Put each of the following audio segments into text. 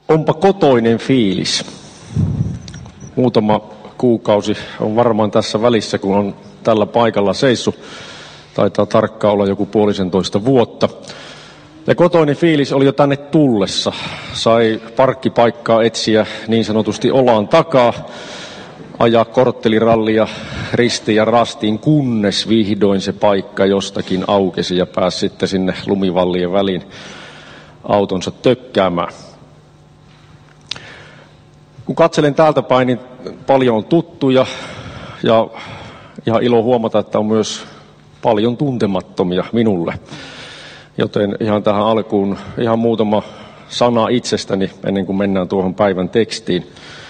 Onpa kotoinen fiilis. Muutama kuukausi on varmaan tässä välissä, kun on tällä paikalla seissyt. Taitaa tarkkaan olla joku 1,5 vuotta. Ja kotoinen fiilis oli jo tänne tullessa. Sai parkkipaikkaa etsiä niin sanotusti olaan takaa. Ajaa korttelirallia ristiin ja rastiin, kunnes vihdoin se paikka jostakin aukesi ja pääsi sitten sinne lumivallien väliin autonsa tökkäämään. Kun katselen täältä päin, niin paljon on tuttuja ja ihan ilo huomata, että on myös paljon tuntemattomia minulle. Joten ihan tähän alkuun ihan muutama sana itsestäni ennen kuin mennään tuohon päivän tekstiin.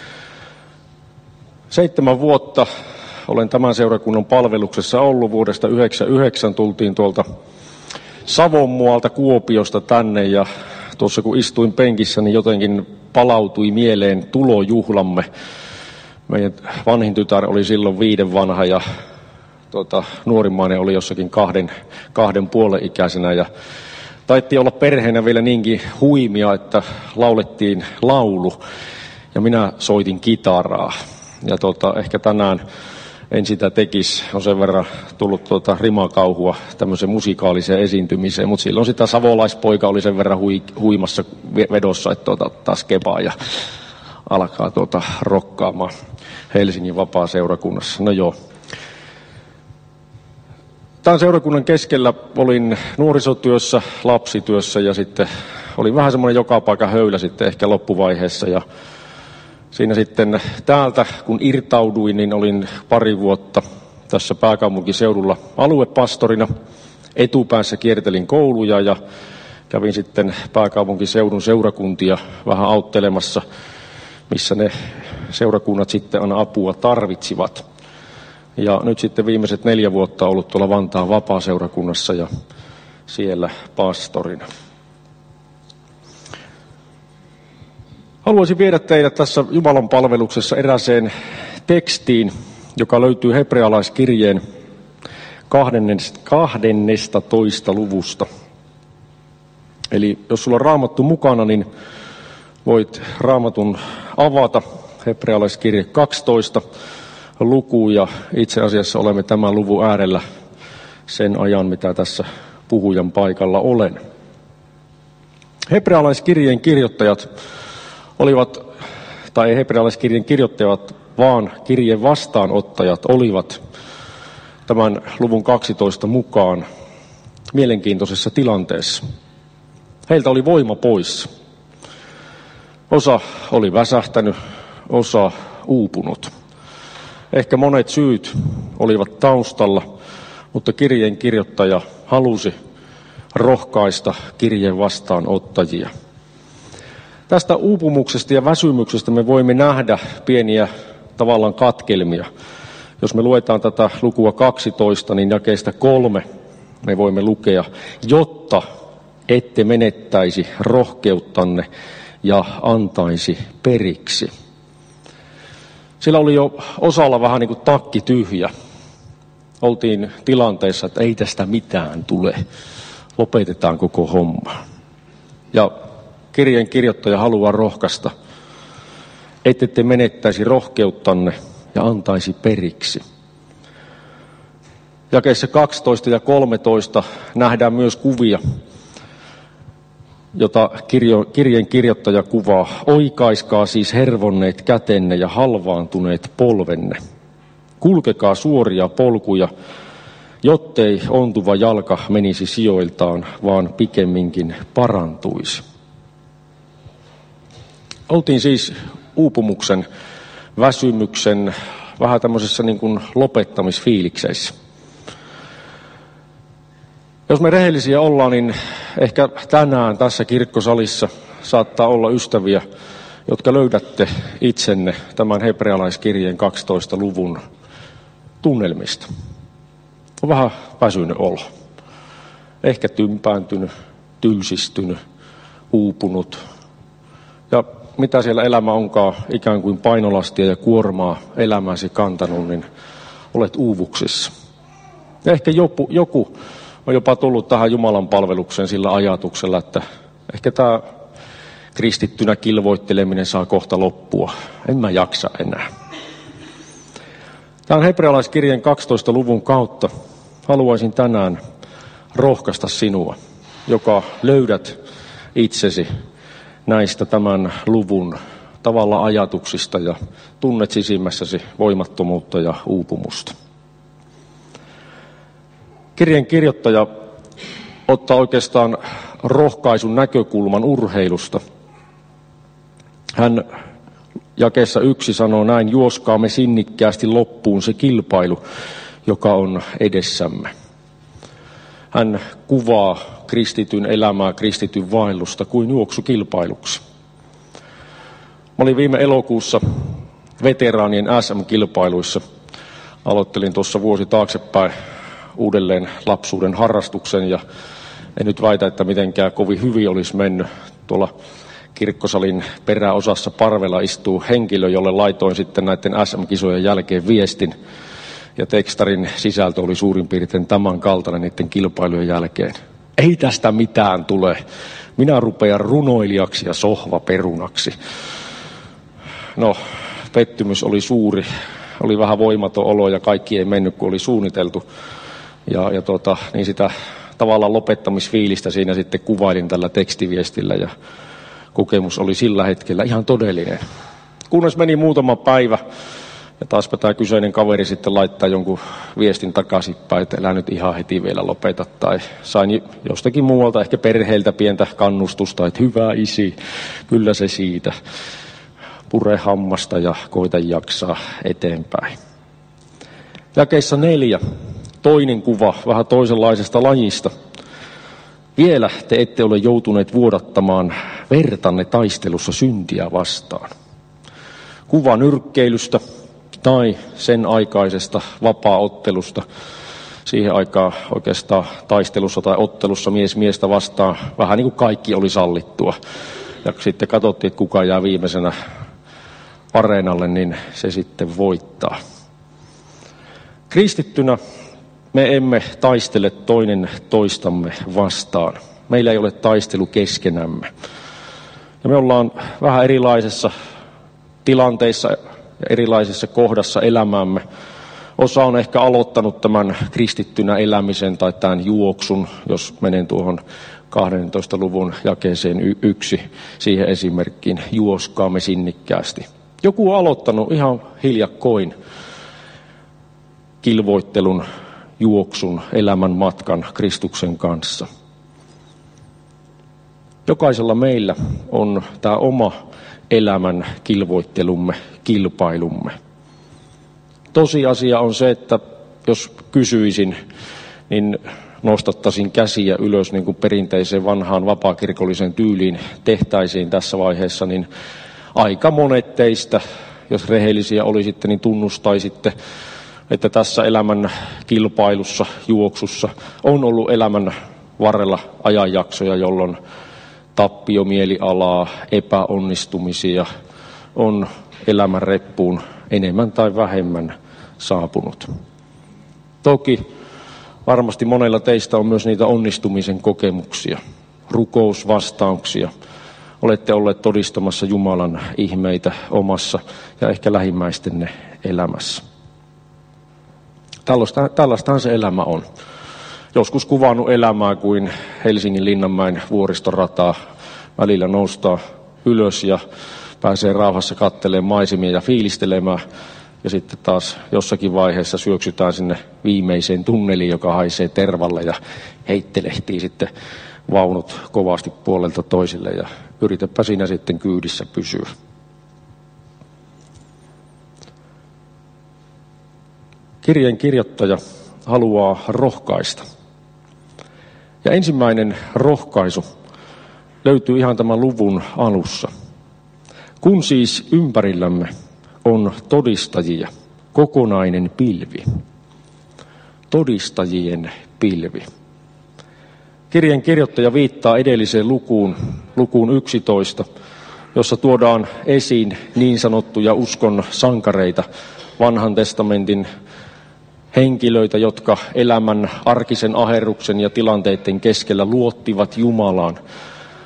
7 vuotta olen tämän seurakunnan palveluksessa ollut. Vuodesta 1999 tultiin tuolta Savonmualta Kuopiosta tänne ja tuossa kun istuin penkissä, niin jotenkin palautui mieleen tulojuhlamme. Meidän vanhin tytär oli silloin 5 vanha ja nuorimmainen oli jossakin 2,5 ikäisenä. Ja taittiin olla perheenä vielä niinkin huimia, että laulettiin laulu ja minä soitin kitaraa. Ja ehkä tänään en sitä tekisi, on sen verran tullut rimakauhua tämmöiseen musikaaliseen esiintymiseen, mutta silloin sitä savolaispoika oli sen verran huimassa vedossa, että ottaa skebaa ja alkaa rokkaamaan Helsingin vapaa-seurakunnassa. No joo. Tämän seurakunnan keskellä olin nuorisotyössä, lapsityössä ja sitten oli vähän semmoinen joka paikan höylä sitten ehkä loppuvaiheessa ja siinä sitten täältä, kun irtauduin, niin olin 2 vuotta tässä pääkaupunkiseudulla aluepastorina. Etupäässä kiertelin kouluja ja kävin sitten pääkaupunkiseudun seurakuntia vähän auttelemassa, missä ne seurakunnat sitten aina apua tarvitsivat. Ja nyt sitten viimeiset 4 vuotta ollut tuolla Vantaan vapaa-seurakunnassa ja siellä pastorina. Haluaisin viedä teidät tässä Jumalan palveluksessa erääseen tekstiin, joka löytyy hebrealaiskirjeen 12. luvusta. Eli jos sulla on Raamattu mukana, niin voit Raamatun avata, hebrealaiskirje 12 luku, ja itse asiassa olemme tämän luvun äärellä sen ajan, mitä tässä puhujan paikalla olen. Hebrealaiskirjeen kirjoittajat olivat, tai ei hebrealaiskirjeen kirjoittajat, vaan kirjeen vastaanottajat olivat tämän luvun 12 mukaan mielenkiintoisessa tilanteessa. Heiltä oli voima pois. Osa oli väsähtänyt, osa uupunut. Ehkä monet syyt olivat taustalla, mutta kirjeen kirjoittaja halusi rohkaista kirjeen vastaanottajia. Tästä uupumuksesta ja väsymyksestä me voimme nähdä pieniä tavallaan katkelmia. Jos me luetaan tätä lukua 12, niin jakeesta 3 me voimme lukea, jotta ette menettäisi rohkeuttanne ja antaisi periksi. Sillä oli jo osalla vähän niin kuin takki tyhjä. Oltiin tilanteessa, että ei tästä mitään tule. Lopetetaan koko homma. Ja kirjeen kirjoittaja haluaa rohkaista, ette te menettäisi rohkeuttanne ja antaisi periksi. Jakeissa 12 ja 13 nähdään myös kuvia, jota kirjeen kirjoittaja kuvaa. Oikaiskaa siis hervonneet kätenne ja halvaantuneet polvenne. Kulkekaa suoria polkuja, jottei ontuva jalka menisi sijoiltaan, vaan pikemminkin parantuisi. Oltiin siis uupumuksen, väsymyksen, vähän tämmöisessä niin kuin lopettamisfiilikseissä. Jos me rehellisiä ollaan, niin ehkä tänään tässä kirkkosalissa saattaa olla ystäviä, jotka löydätte itsenne tämän hebrealaiskirjeen 12 luvun tunnelmista. On vähän väsynyt olo. Ehkä tympääntynyt, tylsistynyt, uupunut. Ja mitä siellä elämä onkaan ikään kuin painolastia ja kuormaa elämäsi kantanut, niin olet uuvuksissa. Ja ehkä joku on jopa tullut tähän Jumalan palvelukseen sillä ajatuksella, että ehkä tämä kristittynä kilvoitteleminen saa kohta loppua. En mä jaksa enää. Tämän hebrealaiskirjeen 12. luvun kautta haluaisin tänään rohkaista sinua, joka löydät itsesi näistä tämän luvun tavalla ajatuksista ja tunnet sisimmässäsi voimattomuutta ja uupumusta. Kirjeen kirjoittaja ottaa oikeastaan rohkaisun näkökulman urheilusta. Hän jakeessa 1 sanoo näin: juoskaamme sinnikkäästi loppuun se kilpailu, joka on edessämme. Hän kuvaa kristityn elämää, kristityn vaellusta kuin juoksukilpailuksi. Mä olin viime elokuussa veteraanien SM-kilpailuissa. Aloittelin tuossa vuosi taaksepäin uudelleen lapsuuden harrastuksen ja en nyt väitä, että mitenkään kovin hyvin olisi mennyt. Tuolla kirkkosalin peräosassa parvella istuu henkilö, jolle laitoin sitten näiden SM-kisojen jälkeen viestin. Ja tekstarin sisältö oli suurin piirtein tämän kaltainen niiden kilpailujen jälkeen. Ei tästä mitään tule. Minä rupean runoilijaksi ja sohvaperunaksi. No, pettymys oli suuri. Oli vähän voimaton olo ja kaikki ei mennyt, kun oli suunniteltu. Niin sitä tavallaan lopettamisfiilistä siinä sitten kuvailin tällä tekstiviestillä ja kokemus oli sillä hetkellä ihan todellinen. Kunnes meni muutama päivä ja taaspa tämä kyseinen kaveri sitten laittaa jonkun viestin takaisinpäin, että älä nyt ihan heti vielä lopeta. Tai sain jostakin muualta, ehkä perheeltä pientä kannustusta, että hyvä isi, kyllä se siitä. Pure hammasta ja koita jaksaa eteenpäin. Jakeissa 4. Toinen kuva vähän toisenlaisesta lajista. Vielä te ette ole joutuneet vuodattamaan vertanne taistelussa syntiä vastaan. Kuva nyrkkeilystä tai sen aikaisesta vapaaottelusta. Siihen aikaan oikeastaan taistelussa tai ottelussa mies miestä vastaan vähän niin kuin kaikki oli sallittua. Ja sitten katsottiin, että kuka jää viimeisenä areenalle, niin se sitten voittaa. Kristittynä me emme taistele toinen toistamme vastaan. Meillä ei ole taistelu keskenämme. Ja me ollaan vähän erilaisessa tilanteissa ja erilaisessa kohdassa elämäämme. Osa on ehkä aloittanut tämän kristittynä elämisen tai tämän juoksun, jos menen tuohon 12. luvun jakeeseen 1 siihen esimerkkiin, juoskaamme sinnikkäästi. Joku on aloittanut ihan hiljakkoin kilvoittelun, juoksun, elämän matkan Kristuksen kanssa. Jokaisella meillä on tämä oma elämän kilvoittelumme, kilpailumme. Tosiasia on se, että jos kysyisin, niin nostattaisin käsiä ylös niin kuin perinteiseen vanhaan vapaakirkolliseen tyyliin tehtäisiin tässä vaiheessa, niin aika monet teistä, jos rehellisiä olisitte, niin tunnustaisitte, että tässä elämän kilpailussa, juoksussa on ollut elämän varrella ajanjaksoja, jolloin tappiomielialaa, epäonnistumisia on elämän reppuun enemmän tai vähemmän saapunut. Toki varmasti monella teistä on myös niitä onnistumisen kokemuksia, rukousvastauksia. Olette olleet todistamassa Jumalan ihmeitä omassa ja ehkä lähimmäistenne elämässä. Tällaistahan se elämä on. Joskus kuvannut elämää kuin Helsingin Linnanmäen vuoristorataa. Välillä noustaan ylös ja pääsee rauhassa katselemaan maisemia ja fiilistelemään. Ja sitten taas jossakin vaiheessa syöksytään sinne viimeiseen tunneliin, joka haisee tervalle ja heittelehtii sitten vaunut kovasti puolelta toisille. Ja yritäpä siinä sitten kyydissä pysyä. Kirjeen kirjoittaja haluaa rohkaista. Ja ensimmäinen rohkaisu löytyy ihan tämän luvun alussa. Kun siis ympärillämme on todistajia, kokonainen pilvi. Todistajien pilvi. Kirjeen kirjoittaja viittaa edelliseen lukuun 11, jossa tuodaan esiin niin sanottuja uskon sankareita, vanhan testamentin henkilöitä, jotka elämän arkisen aherruksen ja tilanteiden keskellä luottivat Jumalaan,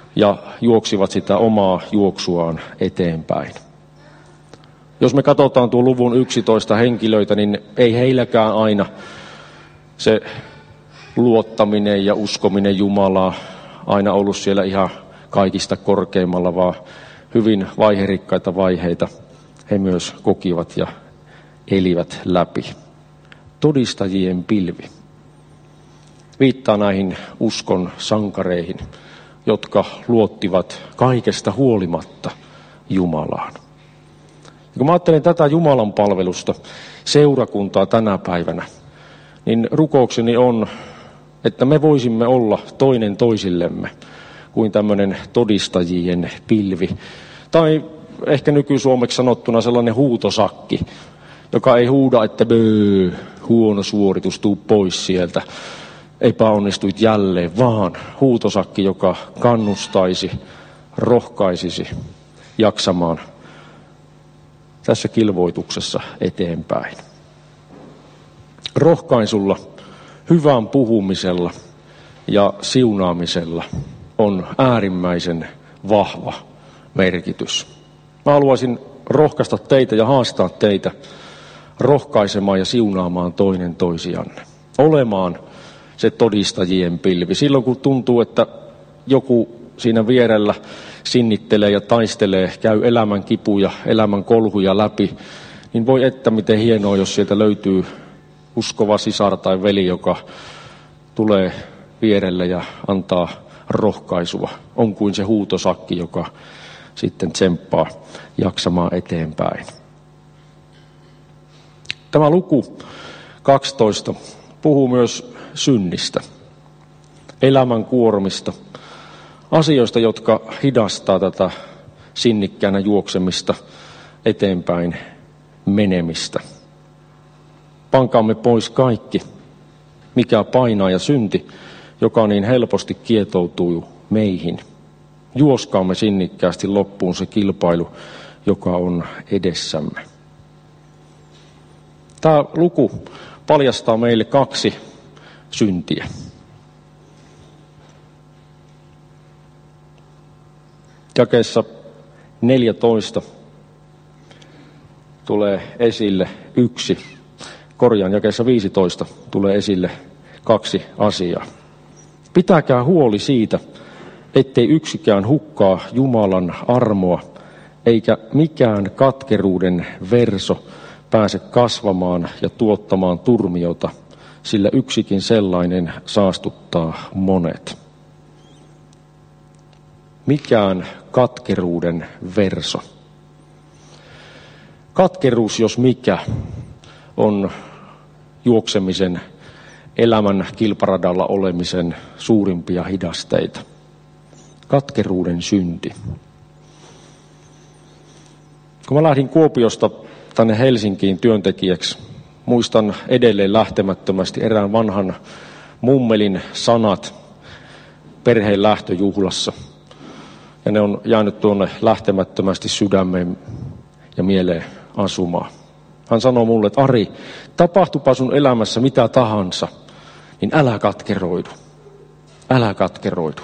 ja juoksivat sitä omaa juoksuaan eteenpäin. Jos me katsotaan tuon luvun 11 henkilöitä, niin ei heilläkään aina se luottaminen ja uskominen Jumalaa aina ollut siellä ihan kaikista korkeimmalla, vaan hyvin vaiherikkaita vaiheita he myös kokivat ja elivät läpi. Todistajien pilvi viittaa näihin uskon sankareihin, jotka luottivat kaikesta huolimatta Jumalaan. Ja kun mä ajattelen tätä Jumalan palvelusta, seurakuntaa tänä päivänä, niin rukoukseni on, että me voisimme olla toinen toisillemme kuin tämmöinen todistajien pilvi. Tai ehkä nykysuomeksi sanottuna sellainen huutosakki, joka ei huuda, että huono suoritus, tuu pois sieltä, epäonnistuit jälleen, vaan huutosakki, joka kannustaisi, rohkaisisi jaksamaan tässä kilvoituksessa eteenpäin. Rohkaisulla, hyvän puhumisella ja siunaamisella on äärimmäisen vahva merkitys. Mä haluaisin rohkaista teitä ja haastaa teitä rohkaisemaan ja siunaamaan toinen toisianne. Olemaan se todistajien pilvi. Silloin kun tuntuu, että joku siinä vierellä sinnittelee ja taistelee, käy elämän kipuja, elämän kolhuja läpi, niin voi että miten hienoa, jos sieltä löytyy uskova sisar tai veli, joka tulee vierelle ja antaa rohkaisua. On kuin se huutosakki, joka sitten tsemppaa jaksamaan eteenpäin. Tämä luku 12 puhuu myös synnistä, elämän kuormista, asioista, jotka hidastaa tätä sinnikkäänä juoksemista eteenpäin menemistä. Pankaamme pois kaikki, mikä painaa ja synti, joka niin helposti kietoutuu meihin. Juoskaamme sinnikkäästi loppuun se kilpailu, joka on edessämme. Tämä luku paljastaa meille 2 syntiä. Jakeessa 14 tulee esille jakeessa 15 tulee esille 2 asiaa. Pitäkää huoli siitä, ettei yksikään hukkaa Jumalan armoa, eikä mikään katkeruuden verso pääse kasvamaan ja tuottamaan turmiota, sillä yksikin sellainen saastuttaa monet. Mikään katkeruuden verso. Katkeruus, jos mikä, on juoksemisen, elämän kilparadalla olemisen suurimpia hidasteita. Katkeruuden synti. Kun mä lähdin Kuopiosta tänne Helsinkiin työntekijäksi, muistan edelleen lähtemättömästi erään vanhan mummelin sanat perheen lähtöjuhlassa. Ja ne on jäänyt tuonne lähtemättömästi sydämeen ja mieleen asumaan. Hän sanoi mulle, että Ari, tapahtupa sun elämässä mitä tahansa, niin älä katkeroidu. Älä katkeroidu.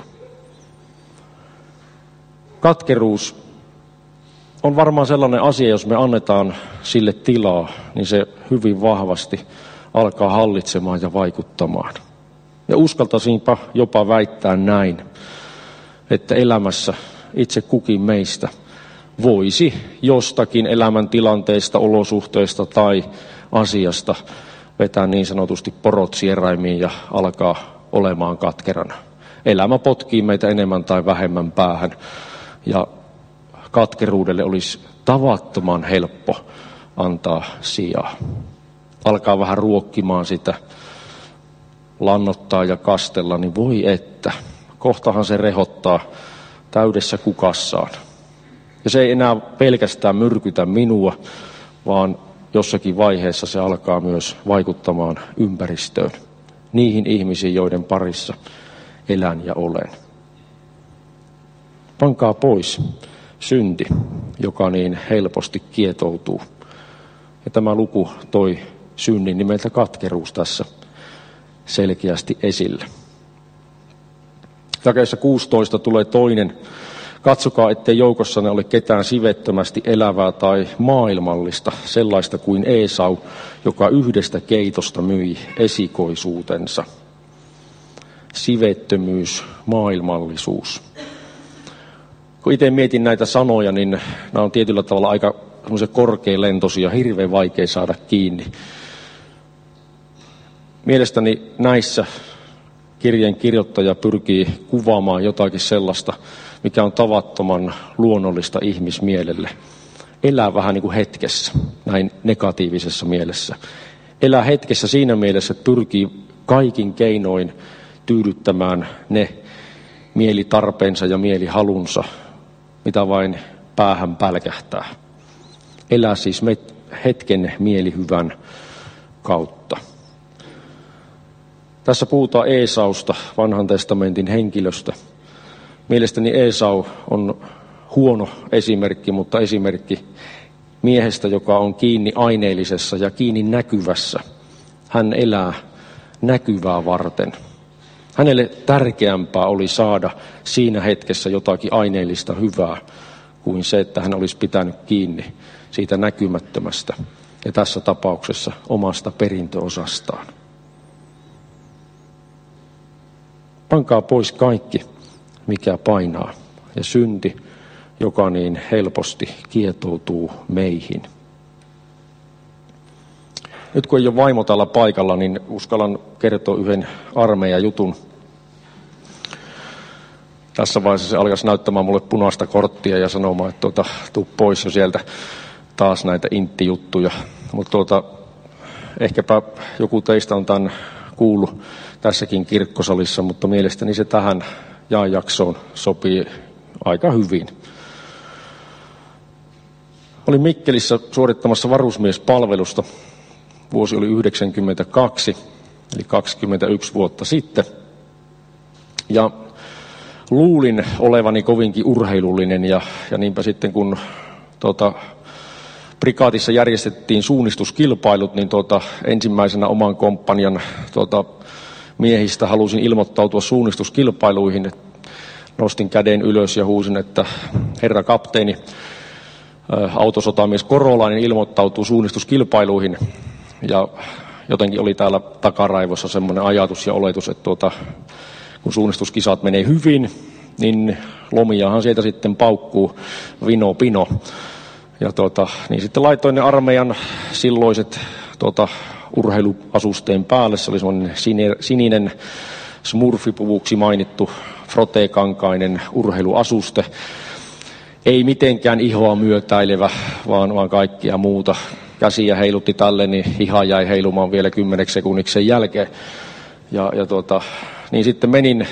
Katkeruus on varmaan sellainen asia, jos me annetaan sille tilaa, niin se hyvin vahvasti alkaa hallitsemaan ja vaikuttamaan. Ja uskaltaisinpa jopa väittää näin, että elämässä itse kukin meistä voisi jostakin elämäntilanteesta, olosuhteesta tai asiasta vetää niin sanotusti porot sieraimiin ja alkaa olemaan katkerana. Elämä potkii meitä enemmän tai vähemmän päähän ja katkeruudelle olisi tavattoman helppo antaa sijaa. Alkaa vähän ruokkimaan sitä, lannottaa ja kastella, niin voi että. Kohtahan se rehottaa täydessä kukassaan. Ja se ei enää pelkästään myrkytä minua, vaan jossakin vaiheessa se alkaa myös vaikuttamaan ympäristöön. Niihin ihmisiin, joiden parissa elän ja olen. Pankaa pois synti, joka niin helposti kietoutuu. Ja tämä luku toi synnin nimeltä katkeruus tässä selkeästi esille. Jakeessa 16 tulee toinen. Katsokaa, ettei joukossanne ole ketään sivettömästi elävää tai maailmallista, sellaista kuin Eesau, joka yhdestä keitosta myi esikoisuutensa. Sivettömyys, maailmallisuus. Kun itse mietin näitä sanoja, niin nämä on tietyllä tavalla aika korkealentoisia, hirveän vaikea saada kiinni. Mielestäni näissä kirjeen kirjoittaja pyrkii kuvaamaan jotakin sellaista, mikä on tavattoman luonnollista ihmismielelle. Elää vähän niin kuin hetkessä, näin negatiivisessa mielessä. Elää hetkessä siinä mielessä, että pyrkii kaikin keinoin tyydyttämään ne mielitarpeensa ja mielihalunsa, mitä vain päähän pälkähtää. Elää siis hetken mielihyvän kautta. Tässä puhutaan Eesausta, vanhan testamentin henkilöstä. Mielestäni Eesau on huono esimerkki, mutta esimerkki miehestä, joka on kiinni aineellisessa ja kiinni näkyvässä. Hän elää näkyvää varten. Hänelle tärkeämpää oli saada siinä hetkessä jotakin aineellista hyvää kuin se, että hän olisi pitänyt kiinni siitä näkymättömästä ja tässä tapauksessa omasta perintöosastaan. Pankaa pois kaikki, mikä painaa, ja synti, joka niin helposti kietoutuu meihin. Nyt kun ei ole vaimo täällä paikalla, niin uskallan kertoa yhden armeijan jutun. Tässä vaiheessa se alkaisi näyttämään mulle punaista korttia ja sanomaan, että tuu pois jo sieltä taas näitä intti-juttuja. Mutta ehkäpä joku teistä on tämän kuullut tässäkin kirkkosalissa, mutta mielestäni se tähän jaksoon sopii aika hyvin. Olin Mikkelissä suorittamassa varusmiespalvelusta. Vuosi oli 1992, eli 21 vuotta sitten. Ja luulin olevani kovinkin urheilullinen ja niinpä sitten kun prikaatissa järjestettiin suunnistuskilpailut, niin ensimmäisenä oman komppanian miehistä halusin ilmoittautua suunnistuskilpailuihin. Nostin käden ylös ja huusin, että herra kapteeni, autosotamies Korolainen ilmoittautuu suunnistuskilpailuihin. Ja jotenkin oli täällä takaraivossa semmoinen ajatus ja oletus, että kun suunnistuskisat menee hyvin, niin lomiahan sieltä sitten paukkuu vino pino. Ja niin sitten laitoin ne armeijan silloiset urheiluasusteen päälle. Se oli semmoinen sininen smurfipuvuksi mainittu froteekankainen urheiluasuste. Ei mitenkään ihoa myötäilevä, vaan kaikkia muuta. Käsiä heilutti tälle, niin hiha jäi heilumaan vielä 10 sekunniksi sen jälkeen. Niin sitten menin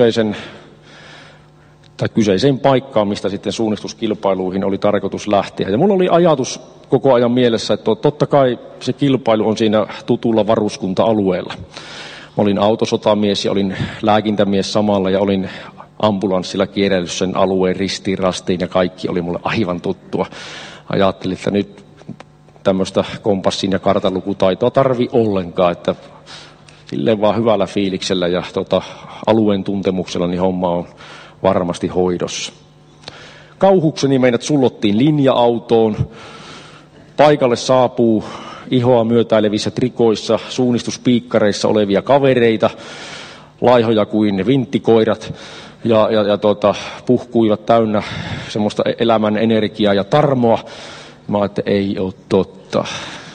kyseiseen paikkaan, mistä sitten suunnistuskilpailuihin oli tarkoitus lähteä. Ja mulla oli ajatus koko ajan mielessä, että totta kai se kilpailu on siinä tutulla varuskunta-alueella. Mä olin autosotamies ja olin lääkintämies samalla ja olin ambulanssilla kierrellyt sen alueen ristiin rastiin ja kaikki oli mulle aivan tuttua. Ajattelin, että nyt tämmöistä kompassin ja kartanlukutaitoa tarvi ollenkaan, että silleen vaan hyvällä fiiliksellä ja alueen tuntemuksella niin homma on varmasti hoidossa. Kauhukseni meidät sullottiin linja-autoon. Paikalle saapuu ihoa myötäilevissä trikoissa, suunnistuspiikkareissa olevia kavereita, laihoja kuin vinttikoirat ja puhkuivat täynnä semmoista elämän energiaa ja tarmoa. Mä ajattelin, että ei ole totta.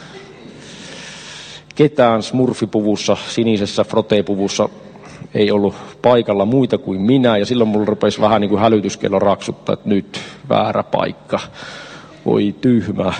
Ketään smurfipuvussa, sinisessä froteepuvussa ei ollut paikalla muita kuin minä, ja silloin mulla rupesi vähän niin kuin hälytyskello raksuttaa, että nyt väärä paikka. Voi tyhmä.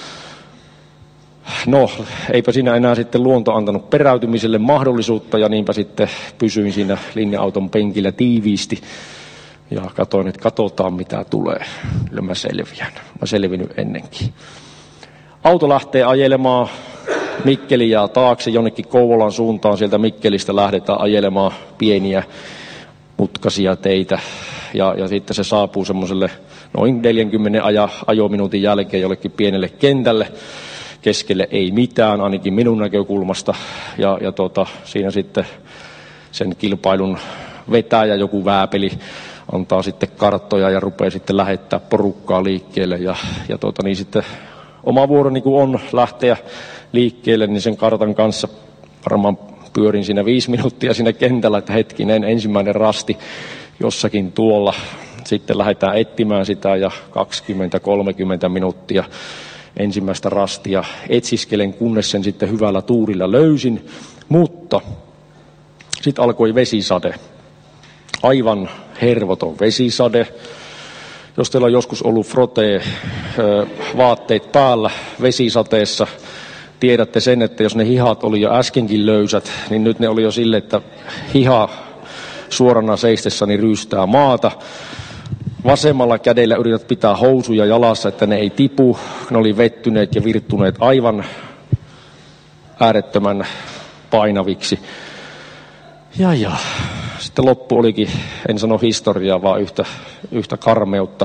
No, eipä siinä enää sitten luonto antanut peräytymiselle mahdollisuutta, ja niinpä sitten pysyin siinä linja-auton penkillä tiiviisti. Ja katsoin, että katsotaan mitä tulee. Kyllä mä selviän. Mä selvinnyt ennenkin. Auto lähtee ajelemaan Mikkeliä taakse jonnekin Kouvolan suuntaan. Sieltä Mikkelistä lähdetään ajelemaan pieniä mutkaisia teitä. Ja sitten se saapuu semmoiselle noin 40 ajominuutin jälkeen jollekin pienelle kentälle. Keskelle ei mitään, ainakin minun näkökulmasta. Ja siinä sitten sen kilpailun vetäjä, joku vääpeli, antaa sitten karttoja ja rupeaa sitten lähettää porukkaa liikkeelle. Ja niin sitten oma vuoroni kun on lähteä liikkeelle, niin sen kartan kanssa varmaan pyörin siinä 5 minuuttia siinä kentällä, että hetkinen, ensimmäinen rasti jossakin tuolla. Sitten lähdetään etsimään sitä ja 20-30 minuuttia ensimmäistä rastia etsiskelen, kunnes sen sitten hyvällä tuurilla löysin. Mutta sitten alkoi vesisade. Aivan hervoton vesisade. Jos teillä on joskus ollut frotee-vaatteet päällä vesisateessa, tiedätte sen, että jos ne hihat oli jo äskenkin löysät, niin nyt ne oli jo sille, että hiha suorana seistessäni ryystää maata. Vasemmalla kädellä yrität pitää housuja jalassa, että ne ei tipu. Ne oli vettyneet ja virttuneet aivan äärettömän painaviksi. Ja. Sitten loppu olikin, en sano historiaa, vaan yhtä karmeutta.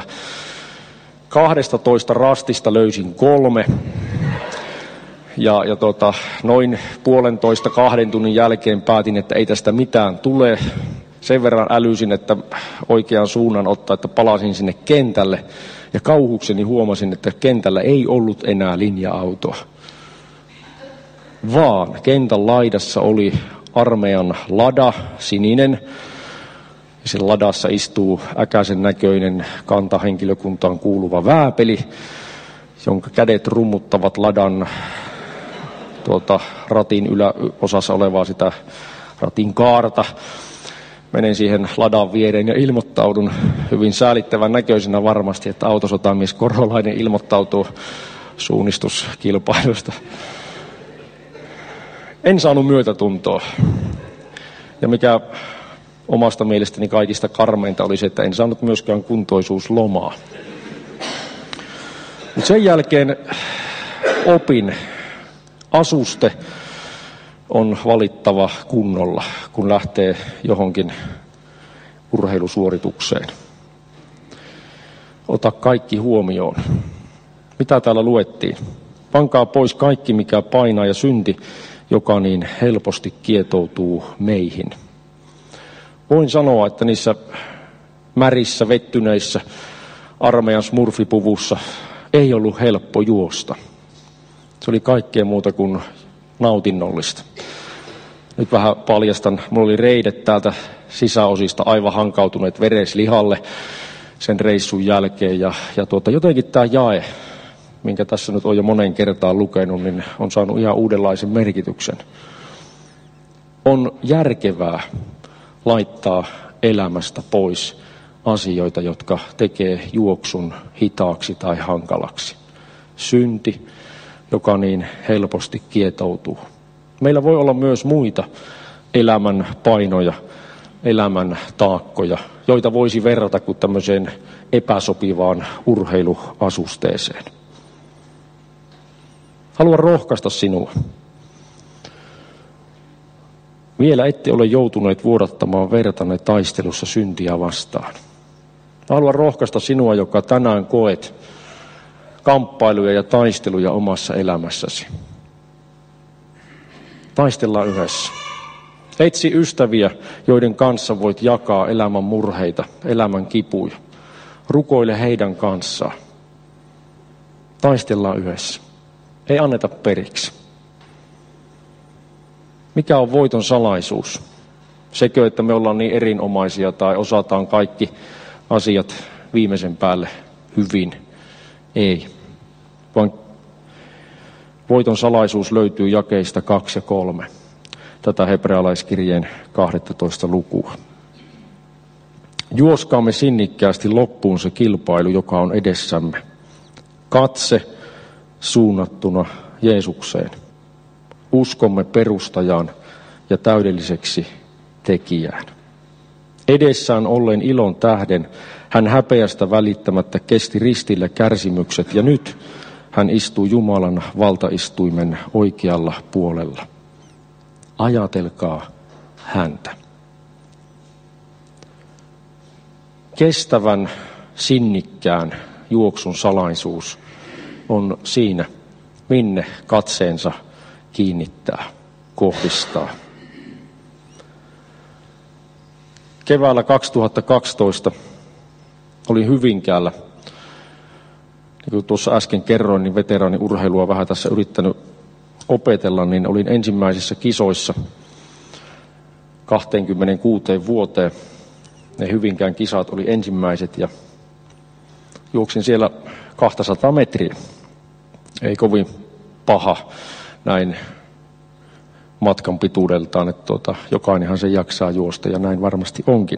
12 rastista löysin 3. Ja noin 1,5–2 tunnin jälkeen päätin, että ei tästä mitään tule. Sen verran älysin, että oikean suunnan ottaa, että palasin sinne kentälle. Ja kauhukseni huomasin, että kentällä ei ollut enää linja-autoa. Vaan kentän laidassa oli armeijan lada, sininen. Ja sen ladassa istuu äkäisen näköinen kantahenkilökuntaan kuuluva vääpeli, jonka kädet rummuttavat ladan ratin yläosassa olevaa sitä ratin kaarta. Menen siihen ladan viereen ja ilmoittaudun hyvin säälittävän näköisenä varmasti, että autosotamies Korholainen ilmoittautuu suunnistuskilpailusta. En saanut myötätuntoa. Ja mikä omasta mielestäni kaikista karmeinta oli se, että en saanut myöskään kuntoisuuslomaa. Mutta sen jälkeen opin, asuste on valittava kunnolla, kun lähtee johonkin urheilusuoritukseen. Ota kaikki huomioon. Mitä täällä luettiin? Pankaa pois kaikki, mikä painaa ja synti, joka niin helposti kietoutuu meihin. Voin sanoa, että niissä märissä, vettyneissä armeijan smurfipuvussa ei ollut helppo juosta. Se oli kaikkea muuta kuin nautinnollista. Nyt vähän paljastan, mulla oli reidet täältä sisäosista aivan hankautuneet vereslihalle sen reissun jälkeen. Ja jotenkin tämä jae, minkä tässä nyt on jo monen kertaan lukenut, niin on saanut ihan uudenlaisen merkityksen. On järkevää laittaa elämästä pois asioita, jotka tekee juoksun hitaaksi tai hankalaksi. Synti, joka niin helposti kietoutuu. Meillä voi olla myös muita elämän painoja, elämän taakkoja, joita voisi verrata kuin tämmöiseen epäsopivaan urheiluasusteeseen. Haluan rohkaista sinua. Vielä ette ole joutuneet vuodattamaan vertanne taistelussa syntiä vastaan. Haluan rohkaista sinua, joka tänään koet kamppailuja ja taisteluja omassa elämässäsi. Taistellaan yhdessä. Etsi ystäviä, joiden kanssa voit jakaa elämän murheita, elämän kipuja. Rukoile heidän kanssaan. Taistellaan yhdessä. Ei anneta periksi. Mikä on voiton salaisuus? Sekö, että me ollaan niin erinomaisia tai osataan kaikki asiat viimeisen päälle hyvin? Ei. Vaan voiton salaisuus löytyy jakeista 2 ja 3. Tätä hebrealaiskirjeen 12 lukua. Juoskaamme sinnikkäästi loppuun se kilpailu, joka on edessämme. Katse suunnattuna Jeesukseen. Uskomme perustajaan ja täydelliseksi tekijään. Edessään ollen ilon tähden hän häpeästä välittämättä kesti ristillä kärsimykset ja nyt hän istuu Jumalan valtaistuimen oikealla puolella. Ajatelkaa häntä. Kestävän, sinnikkään juoksun salaisuus on siinä, minne katseensa kiinnittää, kohdistaa. keväällä 2012 olin Hyvinkäällä. Niin kuin tuossa äsken kerroin, niin veteraaniurheilua vähän tässä yrittänyt opetella, niin olin ensimmäisissä kisoissa 26 vuoteen. Ne Hyvinkään kisat oli ensimmäiset ja juoksin siellä 200 metriä. Ei kovin paha näin matkan pituudeltaan, että jokainenhan se jaksaa juosta ja näin varmasti onkin.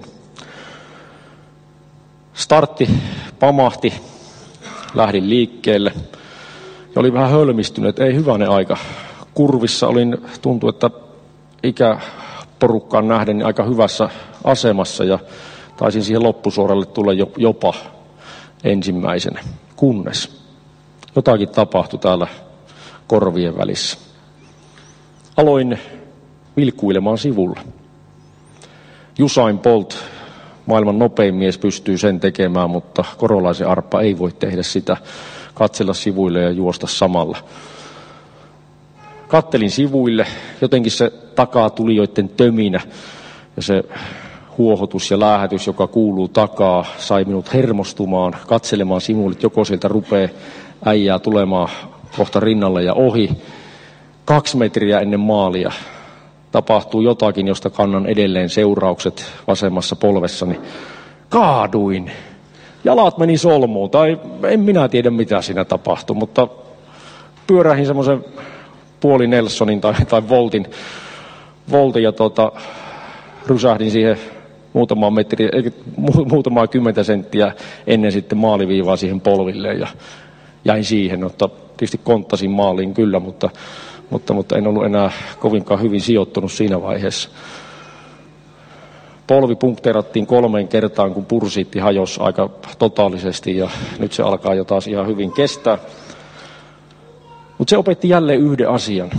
Startti pamahti, lähdin liikkeelle ja olin vähän hölmistynyt, ei hyvänen aika. Kurvissa tuntui, että ikäporukkaan nähden aika hyvässä asemassa ja taisin siihen loppusuoralle tulla jopa ensimmäisenä, kunnes jotakin tapahtui täällä korvien välissä. Aloin vilkuilemaan sivulla. Usain Bolt, maailman nopein mies, pystyy sen tekemään, mutta Korolaisen Arppa ei voi tehdä sitä, katsella sivuille ja juosta samalla. Kattelin sivuille, jotenkin se takatulijoiden töminä ja se huohotus ja läähätys, joka kuuluu takaa, sai minut hermostumaan, katselemaan sivuille, että joko sieltä rupeaa äijää tulemaan kohta rinnalle ja ohi. 2 metriä ennen maalia tapahtuu jotakin, josta kannan edelleen seuraukset vasemmassa polvessani. Kaaduin. Jalat meni solmuun, tai en minä tiedä mitä siinä tapahtui, mutta pyörähin semmoisen puoli Nelsonin tai voltin ja rysähdin siihen muutamaa 10 senttiä ennen sitten maaliviivaa siihen polville ja jäin siihen, että tietysti konttasin maaliin kyllä, mutta en ollut enää kovinkaan hyvin sijoittunut siinä vaiheessa. Polvi punkteerattiin 3 kertaan, kun pursiitti hajosi aika totaalisesti ja nyt se alkaa jo taas ihan hyvin kestää. Mutta se opetti jälleen yhden asian.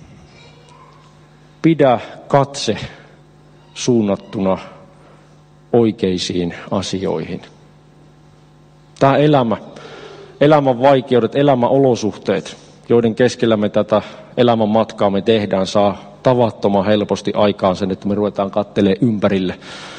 Pidä katse suunnattuna oikeisiin asioihin. Tämä elämän vaikeudet, elämän olosuhteet, joiden keskellä me tätä elämän matkaa me tehdään, saa tavattoman helposti aikaan sen, että me ruvetaan katselemaan ympärille.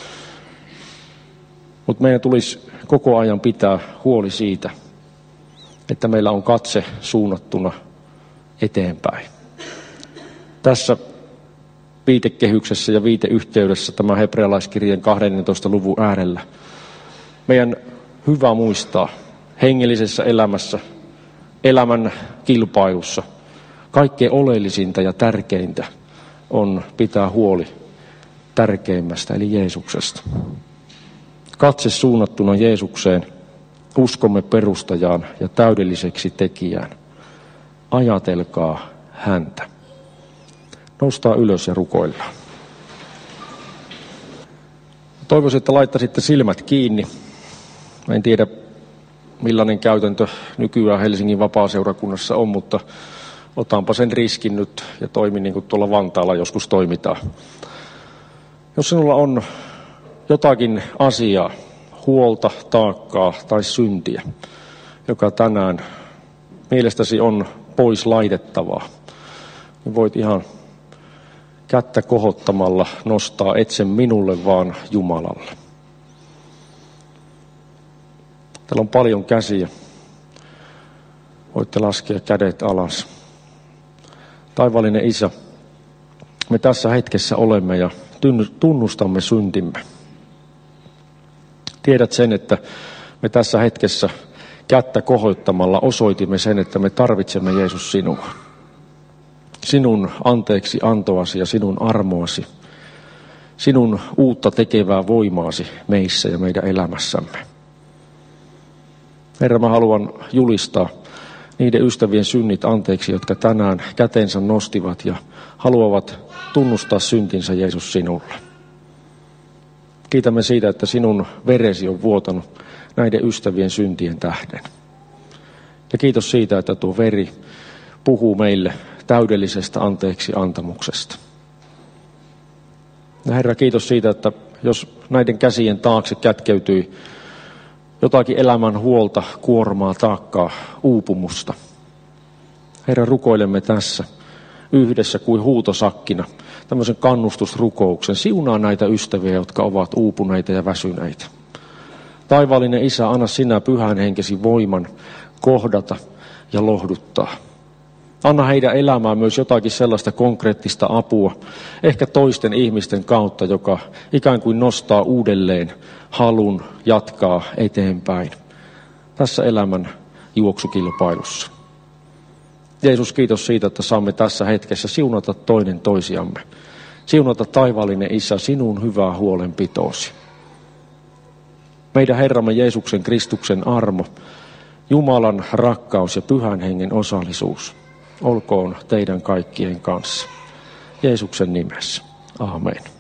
Mutta meidän tulisi koko ajan pitää huoli siitä, että meillä on katse suunnattuna eteenpäin. Tässä viitekehyksessä ja viiteyhteydessä tämän hebrealaiskirjeen 12. luvun äärellä meidän hyvä muistaa hengellisessä elämässä, elämän kilpailussa, kaikkein oleellisinta ja tärkeintä on pitää huoli tärkeimmästä eli Jeesuksesta. Katse suunnattuna Jeesukseen, uskomme perustajaan ja täydelliseksi tekijään. Ajatelkaa häntä. Noustaan ylös ja rukoillaan. Toivoisin, että laittaisitte silmät kiinni. En tiedä, millainen käytäntö nykyään Helsingin vapaaseurakunnassa on, mutta otanpa sen riskin nyt ja toimin niin kuin tuolla Vantaalla joskus toimitaan. Jos sinulla on jotakin asiaa, huolta, taakkaa tai syntiä, joka tänään mielestäsi on pois laitettavaa, niin voit ihan kättä kohottamalla nostaa et sen minulle, vaan Jumalalle. Täällä on paljon käsiä. Voitte laskea kädet alas. Taivaallinen Isä, me tässä hetkessä olemme ja tunnustamme syntimme. Tiedät sen, että me tässä hetkessä kättä kohottamalla osoitimme sen, että me tarvitsemme Jeesus sinua. Sinun anteeksi antoasi ja sinun armoasi. Sinun uutta tekevää voimaasi meissä ja meidän elämässämme. Herra, mä haluan julistaa niiden ystävien synnit anteeksi, jotka tänään kätensä nostivat ja haluavat tunnustaa syntinsä Jeesus sinulle. Kiitämme siitä, että sinun veresi on vuotanut näiden ystävien syntien tähden. Ja kiitos siitä, että tuo veri puhuu meille täydellisestä anteeksi antamuksesta. Ja Herra, kiitos siitä, että jos näiden käsien taakse kätkeytyi jotakin elämän huolta, kuormaa, taakkaa, uupumusta. Herra, rukoilemme tässä yhdessä kuin huutosakkina tämmöisen kannustusrukouksen. Siunaa näitä ystäviä, jotka ovat uupuneita ja väsyneitä. Taivaallinen Isä, anna sinä Pyhän Henkesi voiman kohdata ja lohduttaa. Anna heidän elämään myös jotakin sellaista konkreettista apua, ehkä toisten ihmisten kautta, joka ikään kuin nostaa uudelleen halun jatkaa eteenpäin tässä elämän juoksukilpailussa. Jeesus, kiitos siitä, että saamme tässä hetkessä siunata toinen toisiamme. Siunata taivaallinen Isä sinun hyvää huolenpitoosi. Meidän Herramme Jeesuksen Kristuksen armo, Jumalan rakkaus ja Pyhän Hengen osallisuus olkoon teidän kaikkien kanssa. Jeesuksen nimessä. Aamen.